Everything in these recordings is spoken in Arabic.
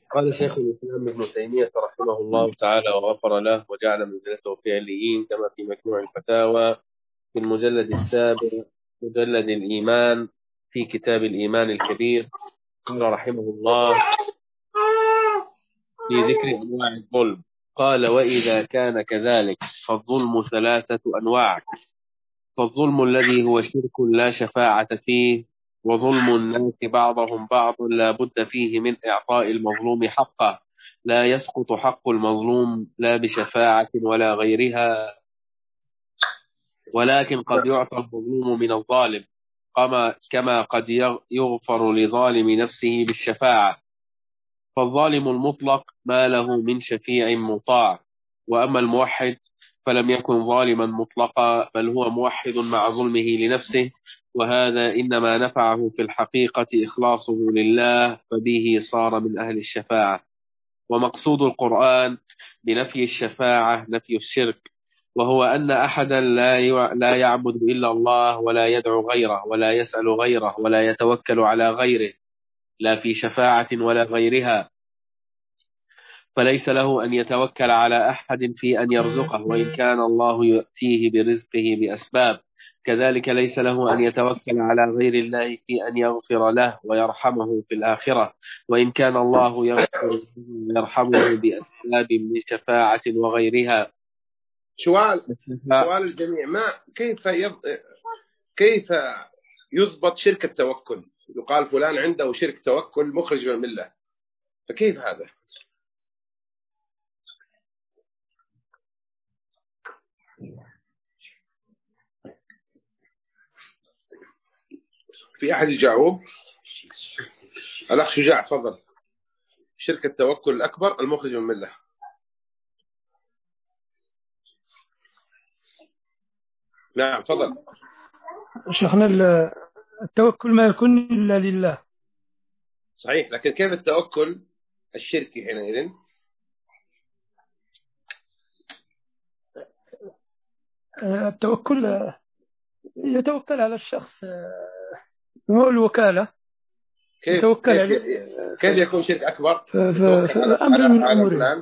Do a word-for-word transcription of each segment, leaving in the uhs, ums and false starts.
قال شيخ الإسلام ابن تيمية رحمه الله تعالى وغفر له وجعل منزلته في عليين كما في مجموع الفتاوى في المجلد السابع مجلد الإيمان في كتاب الإيمان الكبير. قال رحمه الله في ذكر أنواع الظلم، قال: وإذا كان كذلك فالظلم ثلاثة أنواع. فالظلم الذي هو شرك لا شفاعة فيه، وظلم الناس بعضهم بعض لا بد فيه من إعطاء المظلوم حقه، لا يسقط حق المظلوم لا بشفاعة ولا غيرها، ولكن قد يعطى المظلوم من الظالم كما كما قد يغفر لظالم نفسه بالشفاعة. فالظالم المطلق ما له من شفيع مطاع، وأما الموحد فلم يكن ظالما مطلقا، بل هو موحد مع ظلمه لنفسه، وهذا إنما نفعه في الحقيقة إخلاصه لله، فبه صار من أهل الشفاعة. ومقصود القرآن بنفي الشفاعة نفي الشرك، وهو أن أحدا لا لا يعبد إلا الله ولا يدعو غيره ولا يسأل غيره ولا يتوكل على غيره، لا في شفاعة ولا غيرها، فليس له أن يتوكل على أحد في أن يرزقه وإن كان الله يؤتيه برزقه بأسباب، كذلك ليس له أن يتوكل على غير الله في أن يغفر له ويرحمه في الآخرة، وإن كان الله يغفر له ويرحمه بأسباب من شفاعة وغيرها. سؤال سؤال الجميع: ما كيف يض... كيف يضبط شرك التوكل؟ يقال فلان عنده شرك توكل مخرج من الملة، فكيف هذا؟ في أحد يجاوب؟ الأخ شجاع تفضل. شرك التوكل الأكبر المخرج من الملة. نعم تفضل. شيخنا التوكل ما يكون إلا لله. صحيح، لكن كيف التوكل الشركي حينئذ؟ التوكل يتوكل على الشخص، هو الوكالة. كيف يتوكل كيف, على كيف يكون شرك أكبر؟ ف... ف... أمر من أمره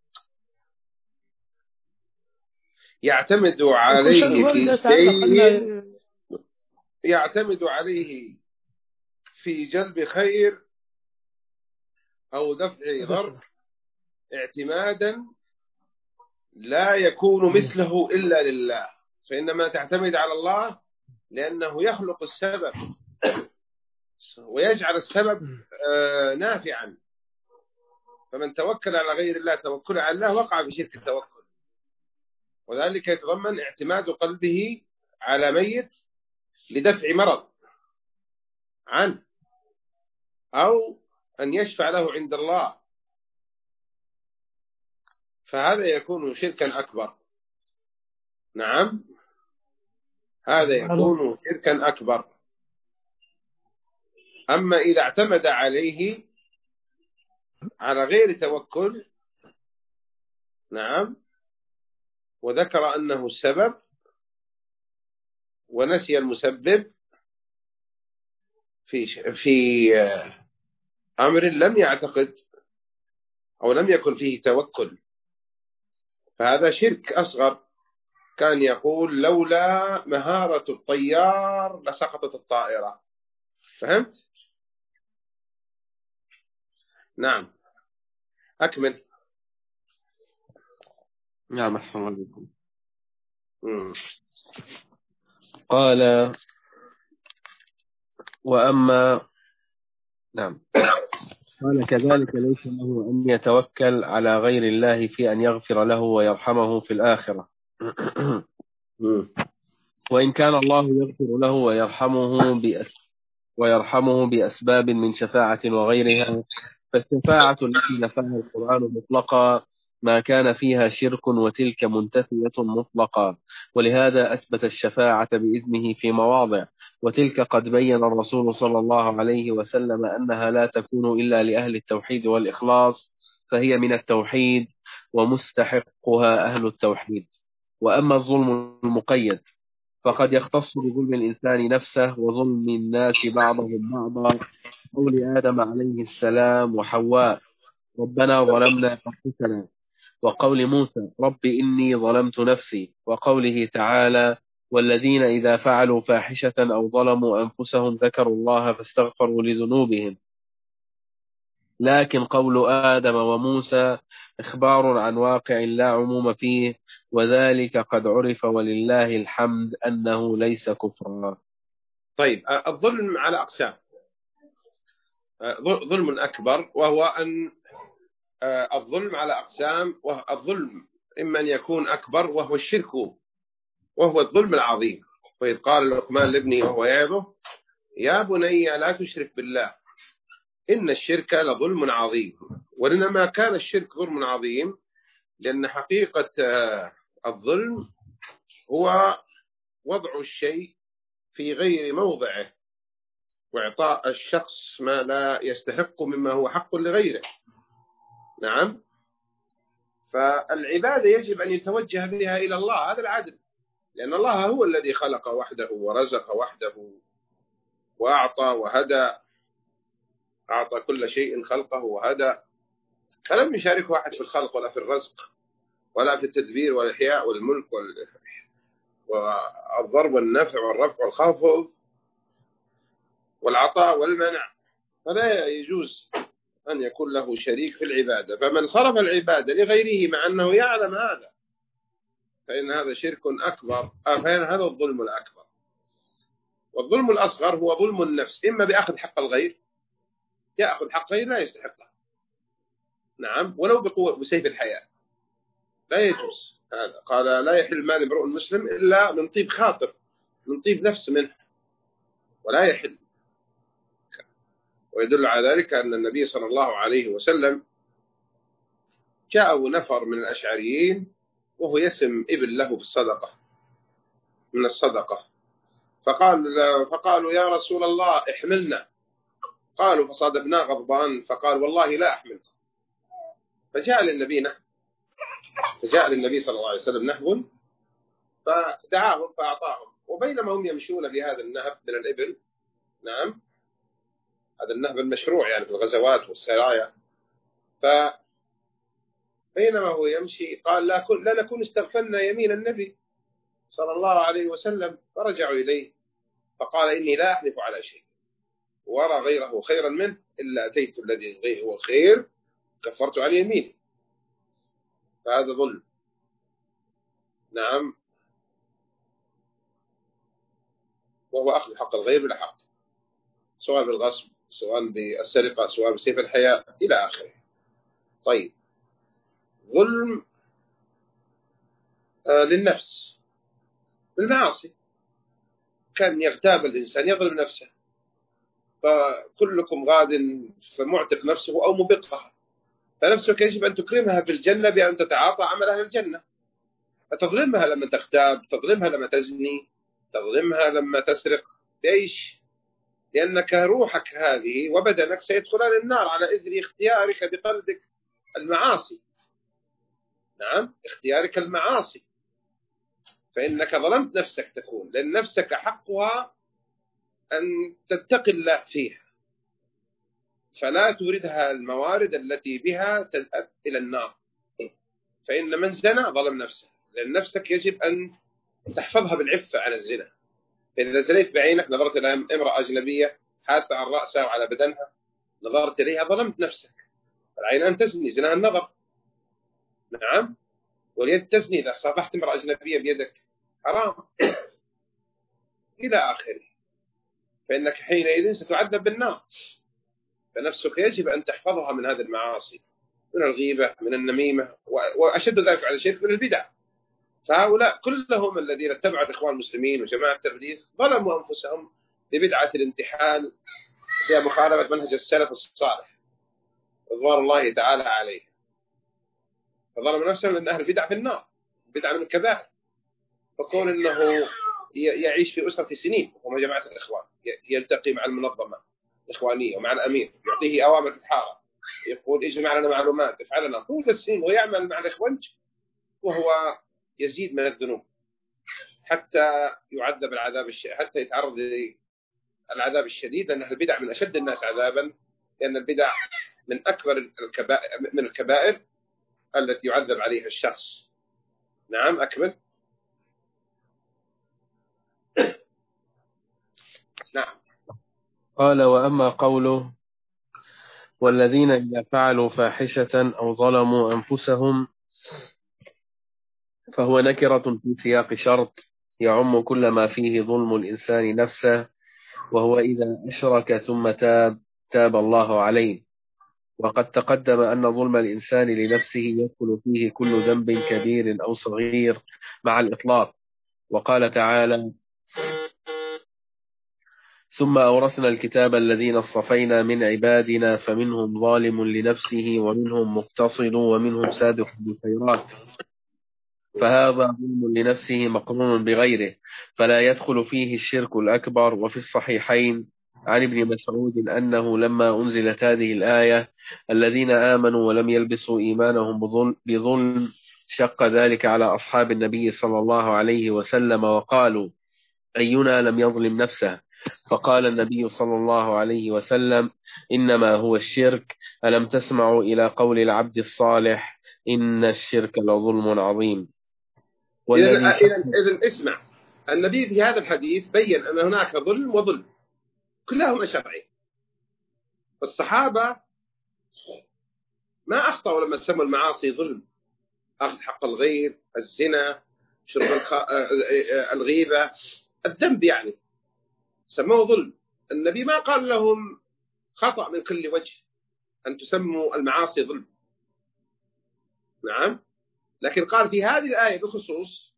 يعتمد عليه في شيء، يعتمد عليه في جلب خير أو دفع ضر اعتمادا لا يكون مثله إلا لله، فإنما تعتمد على الله لأنه يخلق السبب ويجعل السبب نافعا. فمن توكل على غير الله توكل على الله وقع في شرك التوكل، وذلك يتضمن اعتماد قلبه على ميت لدفع مرض عنه أو أن يشفع له عند الله، فهذا يكون شركا أكبر. نعم، هذا يكون شركا أكبر. أما إذا اعتمد عليه على غير توكل، نعم، وذكر أنه السبب ونسي المسبب في في أمر لم يعتقد أو لم يكن فيه توكل، فهذا شرك أصغر. كان يقول: لولا مهارة الطيار لسقطت الطائرة. فهمت؟ نعم، أكمل. نعم أحسن عليكم. قال: وأما نعم قال: كذلك ليس له أن يتوكل على غير الله في أن يغفر له ويرحمه في الآخرة وإن كان الله يغفر له ويرحمه بأس ويرحمه بأسباب من شفاعة وغيرها، فالشفاعة التي نفاها القرآن مطلقا ما كان فيها شرك، وتلك منتفية مطلقا، ولهذا أثبت الشفاعة بإذنه في مواضع، وتلك قد بين الرسول صلى الله عليه وسلم أنها لا تكون إلا لأهل التوحيد والإخلاص، فهي من التوحيد ومستحقها أهل التوحيد. وأما الظلم المقيد فقد يختص بظلم الإنسان نفسه وظلم الناس بعضهم بعضا، قول آدم عليه السلام وحواء: ربنا ظلمنا أنفسنا، وقول موسى رب إني ظلمت نفسي، وقوله تعالى والذين إذا فعلوا فاحشة أو ظلموا أنفسهم ذكروا الله فاستغفروا لذنوبهم. لكن قول آدم وموسى إخبار عن واقع لا عموم فيه، وذلك قد عرف ولله الحمد أنه ليس كفرا. طيب، الظلم على أقسام. ظلم أكبر وهو أن الظلم على أقسام، والظلم إما أن يكون أكبر وهو الشرك، وهو الظلم العظيم. فإذ قال لقمان لابنه وهو يعظه يا بني لا تشرك بالله إن الشرك لظلم عظيم. وإنما كان الشرك ظلم عظيم لأن حقيقة الظلم هو وضع الشيء في غير موضعه، وإعطاء الشخص ما لا يستحق مما هو حق لغيره. نعم. فالعبادة يجب أن يتوجه بها إلى الله، هذا العدل، لأن الله هو الذي خلق وحده ورزق وحده وأعطى وهدى، أعطى كل شيء خلقه وهدى، فلم يشاركه أحد في الخلق ولا في الرزق ولا في التدبير والإحياء والملك والضرب والنفع والرفع والخفض والعطاء والمنع، فلا يجوز أن يكون له شريك في العبادة. فمن صرف العبادة لغيره مع أنه يعلم هذا فإن هذا شرك أكبر، فإن هذا الظلم الأكبر. والظلم الأصغر هو ظلم النفس، إما بأخذ حق الغير، يأخذ حق غير لا يستحقه، نعم، ولو بقوة بسيف الحياة، لا يجوز هذا. قال لا يحل مال امرؤ مسلم إلا من طيب خاطر، من طيب نفس منه، ولا يحل. ويدل على ذلك أن النبي صلى الله عليه وسلم جاءه نفر من الأشعريين وهو يسم ابن له بالصدقة من الصدقة، فقال فقالوا يا رسول الله احملنا، قالوا فصادفناه غضبان فقال والله لا أحملكم. فجاء للنبي نهب فجاء للنبي صلى الله عليه وسلم نهب فدعاهم فأعطاهم. وبينما هم يمشون في هذا النهب من الإبل، نعم، هذا النهب المشروع يعني في الغزوات والسرايا، فبينما هو يمشي قال لا, كن لا نكون استغفلنا يمين النبي صلى الله عليه وسلم. فرجعوا إليه فقال إني لا أحلف على شيء وأرى غيره خيرا منه إلا أتيت الذي هو خير كفرت عن يمينه. فهذا ظلم، نعم، وهو أخذ حق الغير بلا حق، سواء بالغصب سواء بالسرقة سواء بسيف الحياة إلى آخره. طيب، ظلم آه للنفس بالمعاصي، كان يغتاب الإنسان يظلم نفسه، فكلكم غاد فمعتق نفسه أو مبقها، فنفسك يجب أن تكرمها في الجنة بأن تتعاطى عمل أهل الجنة، فتظلمها لما تغتاب، تظلمها لما تزني، تظلمها لما تسرق. ليش؟ لأنك روحك هذه وبدنك سيدخلان النار على إثر اختيارك بقلبك المعاصي، نعم، اختيارك المعاصي، فإنك ظلمت نفسك تكون، لأن نفسك حقها أن تتقي الله فيها، فلا توردها الموارد التي بها تذهب إلى النار. فإن من زنى ظلم نفسه، لأن نفسك يجب أن تحفظها بالعفة عن الزنا. فإذا زنيت بعينك، نظرت إلى امرأة أجنبية حاسة عن رأسها وعلى بدنها، نظرت إليها، ظلمت نفسك. العين أن تزني، زنا النظر، نعم، واليد تزني إذا صافحت امرأة أجنبية بيدك، حرام، إلى آخره. فإنك حينئذ ستعذب بالنار. فنفسك يجب أن تحفظها من هذه المعاصي، من الغيبة، من النميمة، وأشد ذلك على الشرك من البدع. فهؤلاء كلهم الذين اتبعوا الإخوان المسلمين وجماعة التبليغ ظلموا أنفسهم ببدعة الانتحال فيها مخالفة منهج السلف الصالح رضوان الله تعالى عليه، فظلموا نفسهم لأن أهل البدع في النار، بدعة من الكبائر. فكون أنه يعيش في أسرة سنين وهم جماعة الإخوان، يلتقي مع المنظمة الإخوانية ومع الأمير، يعطيه أوامر في الحارة، يقول اجمع لنا معلومات، افعل لنا، طول السنين ويعمل مع الإخوانج وهو يزيد من الذنوب حتى يعذب العذاب الشديد، حتى يتعرض للعذاب الشديد، لأن البدع من أشد الناس عذابا، لأن البدع من أكبر الكبائر من الكبائر التي يعذب عليها الشخص. نعم أكمل. نعم. قال: وأما قوله: والذين إذا فعلوا فاحشة أو ظلموا أنفسهم، فهو نكرة في سياق شرط يعم كل ما فيه ظلم الإنسان نفسه، وهو إذا أشرك ثم تاب تاب الله عليه. وقد تقدم أن ظلم الإنسان لنفسه يدخل فيه كل ذنب كبير أو صغير مع الإطلاق. وقال تعالى: ثم أورثنا الكتاب الذين اصطفينا من عبادنا فمنهم ظالم لنفسه ومنهم مقتصد ومنهم سابق بالخيرات. فهذا ظلم لنفسه مقرون بغيره، فلا يدخل فيه الشرك الأكبر. وفي الصحيحين عن ابن مسعود أنه لما أنزلت هذه الآية: الذين آمنوا ولم يلبسوا إيمانهم بظلم، شق ذلك على أصحاب النبي صلى الله عليه وسلم وقالوا: أينا لم يظلم نفسه؟ فقال النبي صلى الله عليه وسلم: إنما هو الشرك. ألم تسمعوا إلى قول العبد الصالح: إن الشرك لظلم عظيم. إذن, إذن اسمع، النبي في هذا الحديث بين أن هناك ظلم وظلم كلاهما شرعي. الصحابة ما أخطأوا لما سموا المعاصي ظلم: أخذ حق الغير، الزنا، شرب الخ... الغيبة، الذنب يعني سموه ظلم. النبي ما قال لهم خطأ من كل وجه أن تسموا المعاصي ظلم. نعم. لكن قال في هذه الآية بخصوص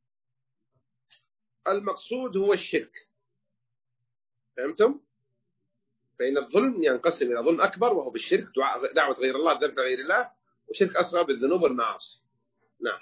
المقصود هو الشرك. فهمتم؟ فإن الظلم ينقسم إلى ظلم أكبر وهو بالشرك، دعوة غير الله، ذنب غير الله، وشرك أصغر بالذنوب والمعاصي. نعم.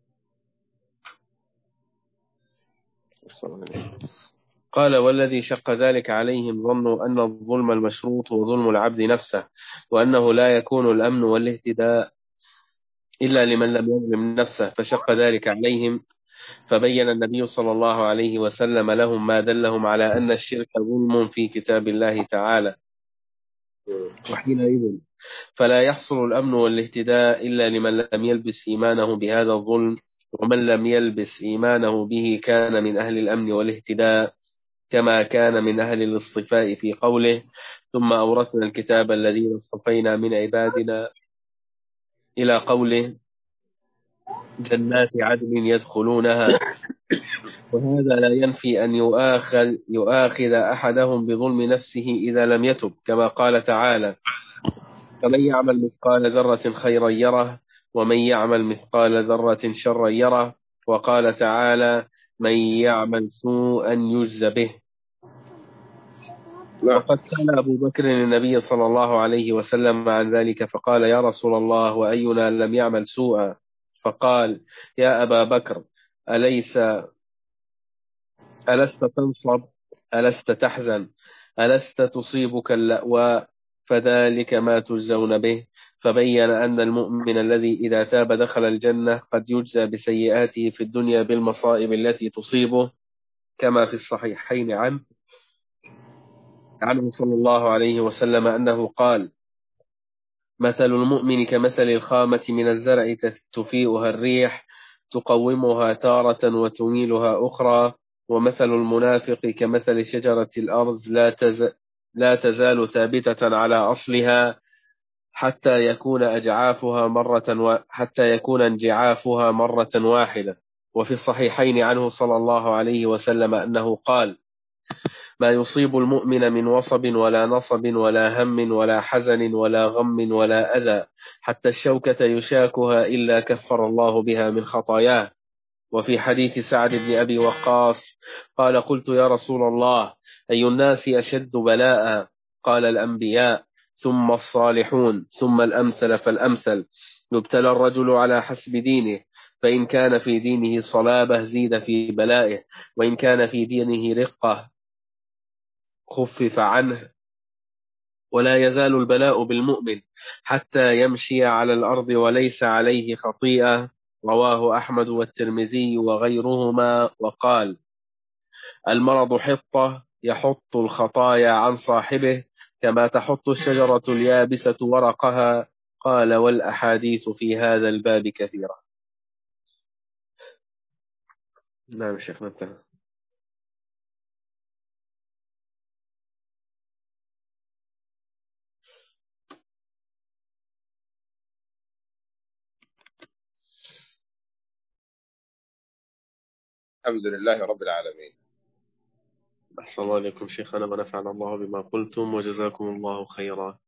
قال: والذي شق ذلك عليهم ظنوا أن الظلم المشروط هو ظلم العبد نفسه، وأنه لا يكون الأمن والاهتداء إلا لمن لم يظلم نفسه، فشق ذلك عليهم. فبين النبي صلى الله عليه وسلم لهم ما دلهم على أن الشرك ظلم في كتاب الله تعالى، وحينئذ فلا يحصل الأمن والاهتداء إلا لمن لم يلبس إيمانه بهذا الظلم، ومن لم يلبس إيمانه به كان من أهل الأمن والاهتداء، كما كان من أهل الاصطفاء في قوله: ثم أورثنا الكتاب الذين اصطفينا من عبادنا، إلى قوله: جنات عدن يدخلونها. وهذا لا ينفي أن يؤاخذ, يؤاخذ أحدهم بظلم نفسه إذا لم يتب، كما قال تعالى: فمن يعمل مثقال ذرة خيرا يره ومن يعمل مثقال ذرة شرا يره. وقال تعالى: من يعمل سوءا يجز به. وقد سأل أبو بكر النبي صلى الله عليه وسلم عن ذلك فقال: يا رسول الله، وأينا لم يعمل سوءا؟ فقال: يا أبا بكر، أليس ألست تنصب؟ ألست تحزن؟ ألست تصيبك اللأواء؟ فذلك ما تجزون به. فبين أن المؤمن الذي إذا تاب دخل الجنة قد يجزى بسيئاته في الدنيا بالمصائب التي تصيبه، كما في الصحيحين عنه عنه صلى الله عليه وسلم أنه قال: مثل المؤمن كمثل الخامة من الزرع تفيئها الريح تقومها تارة وتميلها أخرى، ومثل المنافق كمثل شجرة الأرز لا, تز... لا تزال ثابتة على أصلها حتى يكون أجعافها مرة و... حتى يكون انجعافها مرة واحدة. وفي الصحيحين عنه صلى الله عليه وسلم أنه قال: ما يصيب المؤمن من وصب ولا نصب ولا هم ولا حزن ولا غم ولا أذى حتى الشوكة يشاكها إلا كفر الله بها من خطاياه. وفي حديث سعد بن أبي وقاص قال: قلت يا رسول الله، أي الناس أشد بلاء؟ قال: الأنبياء، ثم الصالحون، ثم الأمثل فالأمثل. يبتلى الرجل على حسب دينه، فإن كان في دينه صلابة زيد في بلائه، وإن كان في دينه رقة خفف عنه. ولا يزال البلاء بالمؤمن حتى يمشي على الأرض وليس عليه خطيئة. رواه أحمد والترمذي وغيرهما. وقال: المرض حطة يحط الخطايا عن صاحبه، كما تحط الشجرة اليابسة ورقها. قال: والأحاديث في هذا الباب كثيرة. نعم شيخنا انتهى. الحمد لله رب العالمين. أحسن الله عليكم شيخنا ونفعنا الله بما قلتم وجزاكم الله خيرا.